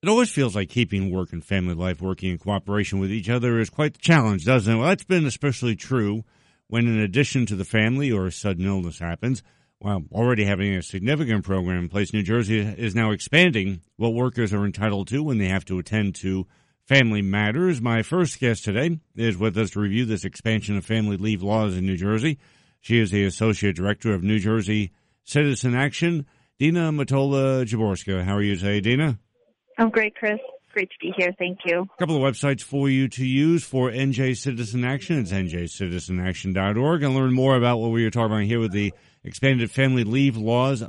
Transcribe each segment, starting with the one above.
It always feels like keeping work and family life working in cooperation with each other is quite the challenge, doesn't it? Well, that's been especially true when, in addition to the family or a sudden illness happens, while already having a significant program in place, New Jersey is now expanding what workers are entitled to when they have to attend to family matters. My first guest today is with us to review this expansion of family leave laws in New Jersey. She is the Associate Director of New Jersey Citizen Action, Dina Mottola-Jaworska. How are you today, Dina? I'm great, Chris. Great to be here. Thank you. A couple of websites for you to use for NJ Citizen Action. It's njcitizenaction.org. And learn more about what we were talking about here with the expanded family leave laws,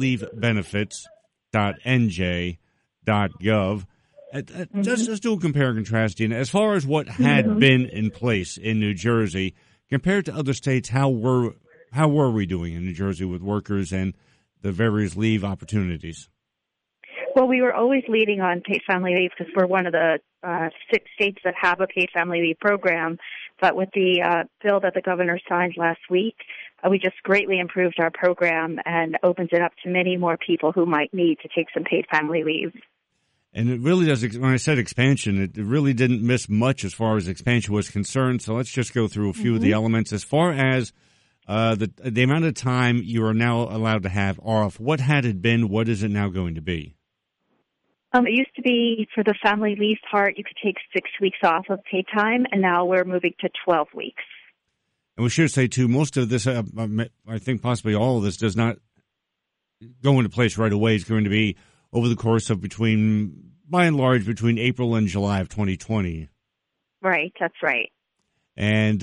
myleavebenefits.nj.gov. Let's do a compare and contrast, Dina. As far as what had been in place in New Jersey, compared to other states, how were we doing in New Jersey with workers and the various leave opportunities? Well, we were always leading on paid family leave because we're one of the 6 states that have a paid family leave program. But with the bill that the governor signed last week, we just greatly improved our program and opened it up to many more people who might need to take some paid family leave. And it really does, when I said expansion, it really didn't miss much as far as expansion was concerned. So let's just go through a few of the elements. As far as the amount of time you are now allowed to have off, what had it been? What is it now going to be? It used to be for the family leave part, you could take 6 weeks off of paid time, and now we're moving to 12 weeks. And we should say, too, most of this, I think possibly all of this, does not go into place right away. It's going to be over the course of by and large, between April and July of 2020. Right, that's right. And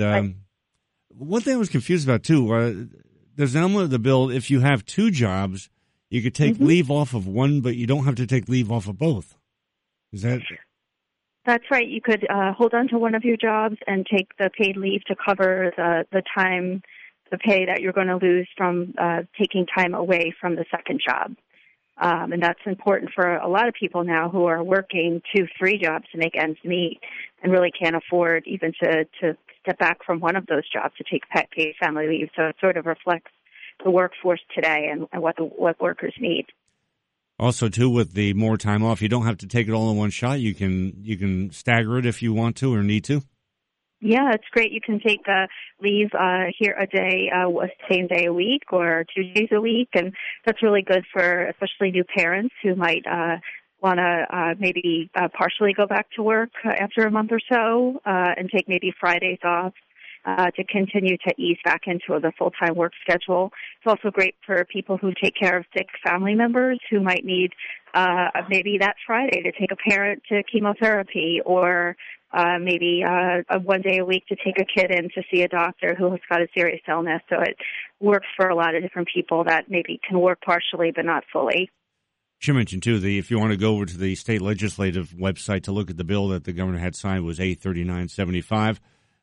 one thing I was confused about, too, there's an element of the bill, if you have 2 jobs, you could take leave off of one, but you don't have to take leave off of both. Is that? That's right. You could hold on to one of your jobs and take the paid leave to cover the time, the pay that you're going to lose from taking time away from the second job. And that's important for a lot of people now who are working 2-3 jobs to make ends meet and really can't afford even to step back from one of those jobs to take paid family leave. So it sort of reflects the workforce today and what workers need. Also, too, with the more time off, you don't have to take it all in one shot. You can stagger it if you want to or need to. Yeah, it's great. You can take leave here a day, same day a week or 2 days a week, and that's really good for especially new parents who might want to maybe partially go back to work after a month or so and take maybe Fridays off. To continue to ease back into the full-time work schedule. It's also great for people who take care of sick family members who might need maybe that Friday to take a parent to chemotherapy or maybe 1 day a week to take a kid in to see a doctor who has got a serious illness. So it works for a lot of different people that maybe can work partially but not fully. She mentioned, too, if you want to go over to the state legislative website to look at the bill that the governor had signed was A3975.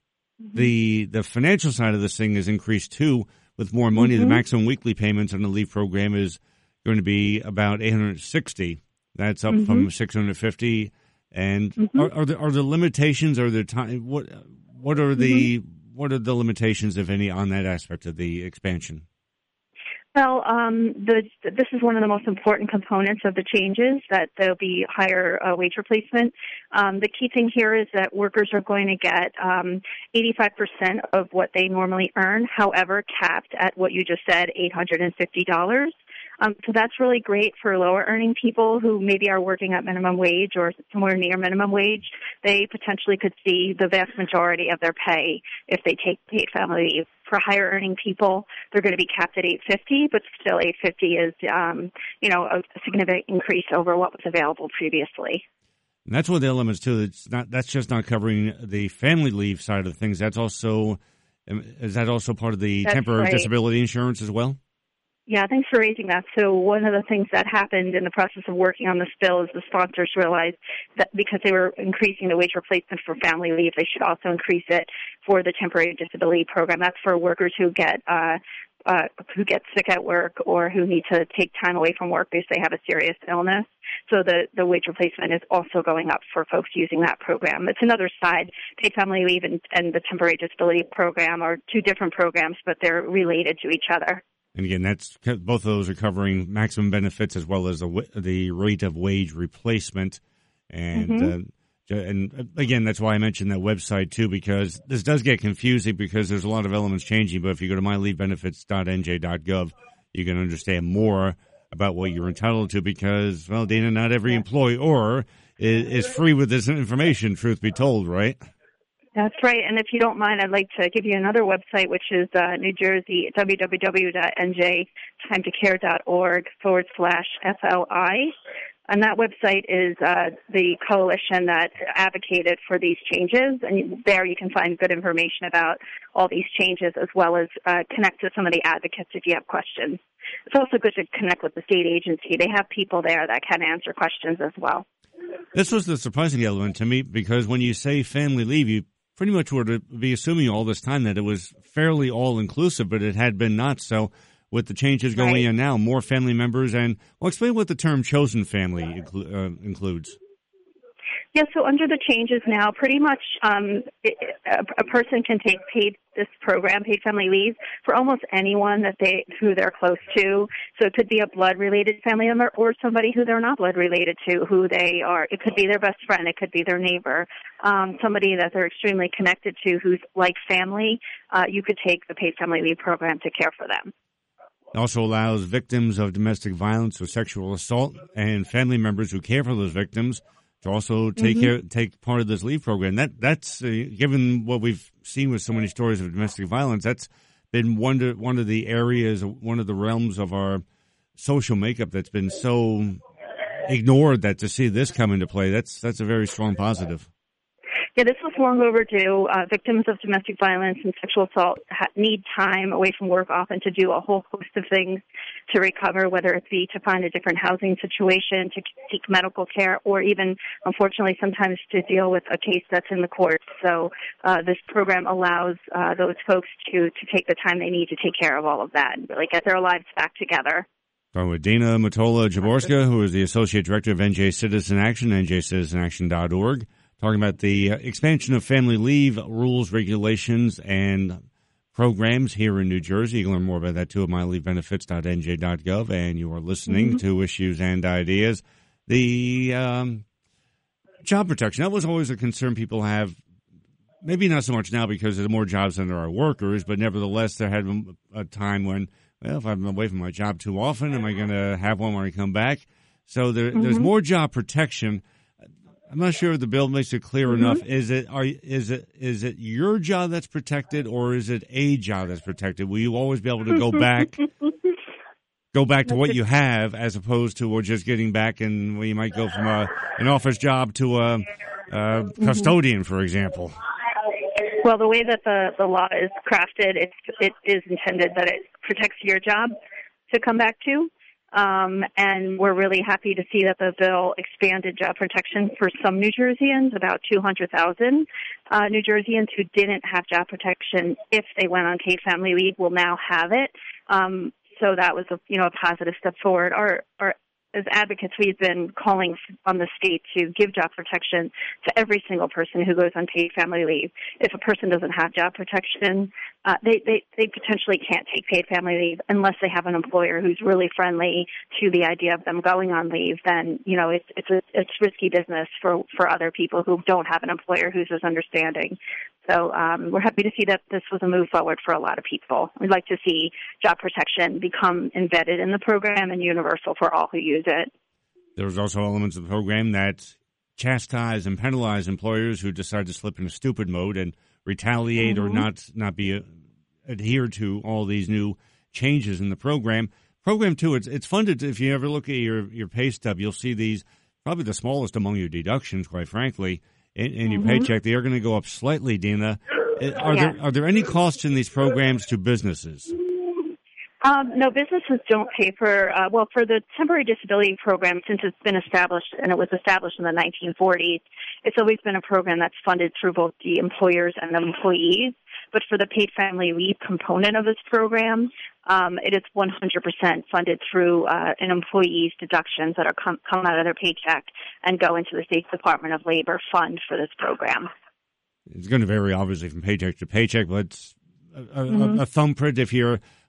The financial side of this thing is increased, too, with more money. The maximum weekly payments on the leave program is going to be about $860. That's up from $650. And are the limitations? Are there time? What are the limitations, if any, on that aspect of the expansion? Well, this is one of the most important components of the changes, that there'll be higher wage replacement. The key thing here is that workers are going to get 85% of what they normally earn, however, capped at what you just said, $850. So that's really great for lower earning people who maybe are working at minimum wage or somewhere near minimum wage. They potentially could see the vast majority of their pay if they take paid family leave. For higher earning people, they're going to be capped at $850, but still $850 is, a significant increase over what was available previously. And that's one of the elements too. That's just not covering the family leave side of things. Is that also part of the temporary disability insurance as well? Yeah, thanks for raising that. So one of the things that happened in the process of working on this bill is the sponsors realized that because they were increasing the wage replacement for family leave, they should also increase it for the temporary disability program. That's for workers who get sick at work or who need to take time away from work because they have a serious illness. So the wage replacement is also going up for folks using that program. It's another side. Paid family leave and the temporary disability program are 2 different programs, but they're related to each other. And again, both of those are covering maximum benefits as well as the rate of wage replacement. And again, that's why I mentioned that website too, because this does get confusing because there's a lot of elements changing. But if you go to myleavebenefits.nj.gov, you can understand more about what you're entitled to because, well, Dana, not every employer is free with this information, truth be told, right? That's right. And if you don't mind, I'd like to give you another website, which is New Jersey, www.njtimetoCare.org/FLI. And that website is the coalition that advocated for these changes. And there you can find good information about all these changes as well as connect to some of the advocates if you have questions. It's also good to connect with the state agency. They have people there that can answer questions as well. This was the surprising element to me because when you say family leave, you pretty much would be assuming all this time that it was fairly all-inclusive, but it had been not so. With the changes going in now, more family members, and well, explain what the term chosen family includes. Yeah, so under the changes now, pretty much a person can take paid family leave for almost anyone who they're close to. So it could be a blood-related family member or somebody who they're not blood-related to, who they are. It could be their best friend. It could be their neighbor, somebody that they're extremely connected to who's like family. You could take the paid family leave program to care for them. It also allows victims of domestic violence or sexual assault and family members who care for those victims to also take part of this leave program. That's given what we've seen with so many stories of domestic violence, that's been one of the areas, one of the realms of our social makeup that's been so ignored that to see this come into play, that's a very strong positive. Yeah, this was long overdue. Victims of domestic violence and sexual assault need time away from work often to do a whole host of things to recover, whether it be to find a different housing situation, to seek medical care, or even, unfortunately, sometimes to deal with a case that's in the court. So this program allows those folks to take the time they need to take care of all of that and really get their lives back together. So with Dana Mottola-Jaborska, who is the Associate Director of NJ Citizen Action, njcitizenaction.org. Talking about the expansion of family leave rules, regulations, and programs here in New Jersey. You can learn more about that, too, at myleavebenefits.nj.gov. And you are listening to Issues and Ideas. The job protection, that was always a concern people have. Maybe not so much now because there's more jobs than there are workers, but nevertheless, there had been a time when, well, if I'm away from my job too often, am I going to have one when I come back? So there's more job protection. I'm not sure if the bill makes it clear enough. Is it your job that's protected, or is it a job that's protected? Will you always be able to go back to what you have, as opposed to just getting back and you might go from an office job to a custodian, for example? Well, the way that the law is crafted, it is intended that it protects your job to come back to. And we're really happy to see that the bill expanded job protection for some New Jerseyans. About 200,000 New Jerseyans who didn't have job protection if they went on paid family leave will now have it. So that was a positive step forward. As advocates, we've been calling on the state to give job protection to every single person who goes on paid family leave. If a person doesn't have job protection, they potentially can't take paid family leave unless they have an employer who's really friendly to the idea of them going on leave. Then, it's risky business for other people who don't have an employer who's as understanding. So we're happy to see that this was a move forward for a lot of people. We'd like to see job protection become embedded in the program and universal for all who use it. There's also elements of the program that chastise and penalize employers who decide to slip into stupid mode and retaliate or not be adhere to all these new changes in the program. Program 2, it's funded. If you ever look at your pay stub, you'll see these, probably the smallest among your deductions, quite frankly, in your paycheck. They are going to go up slightly, Dina. Are there any costs in these programs to businesses? No, businesses don't pay for the temporary disability program, since it's been established, and it was established in the 1940s, it's always been a program that's funded through both the employers and the employees. But for the paid family leave component of this program, it is 100% funded through an employee's deductions that are come out of their paycheck and go into the State's Department of Labor fund for this program. It's going to vary, obviously, from paycheck to paycheck, but it's a thumbprint if you're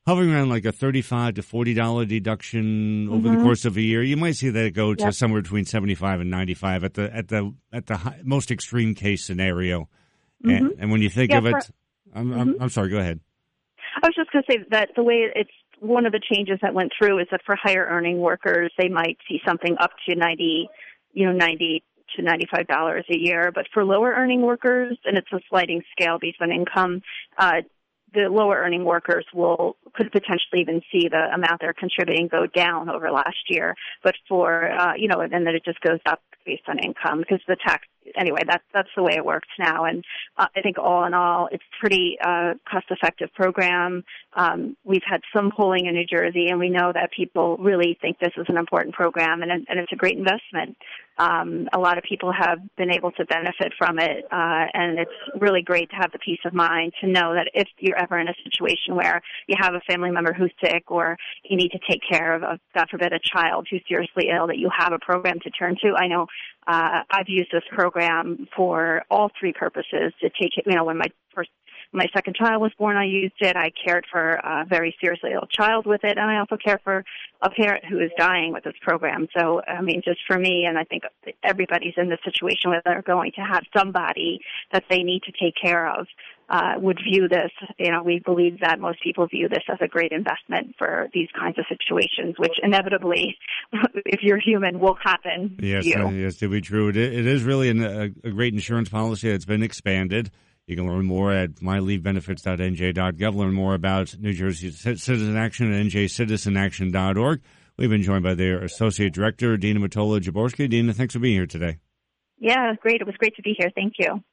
hovering around like a $35 to $40 deduction over the course of a year. You might see that go to somewhere between 75 and 95 at the most extreme case scenario. And when you think of it, I'm sorry. Go ahead. I was just going to say that the way it's one of the changes that went through is that for higher earning workers, they might see something up to $90 to $95 a year. But for lower earning workers, and it's a sliding scale based on income, the lower earning workers could potentially even see the amount they're contributing go down over last year. But for, and then it just goes up based on income because the tax, anyway, that's the way it works now. And I think all in all, it's pretty cost-effective program. We've had some polling in New Jersey, and we know that people really think this is an important program, and it's a great investment. A lot of people have been able to benefit from it, and it's really great to have the peace of mind to know that if you're ever in a situation where you have a family member who's sick or you need to take care of, God forbid, a child who's seriously ill, that you have a program to turn to. I know I've used this program for all three purposes to take it, when my second child was born, I used it. I cared for a very seriously ill child with it, and I also care for a parent who is dying with this program. So, just for me, and I think everybody's in this situation where they're going to have somebody that they need to take care of, would view this, we believe that most people view this as a great investment for these kinds of situations, which inevitably, if you're human, will happen to you. Yes, to be true. It is really a great insurance policy that's been expanded. You can learn more at mylievebenefits.nj.gov. Learn more about New Jersey Citizen Action at njcitizenaction.org. We've been joined by their Associate Director, Dina Mottola-Jaborski. Dina, thanks for being here today. Yeah, great. It was great to be here. Thank you.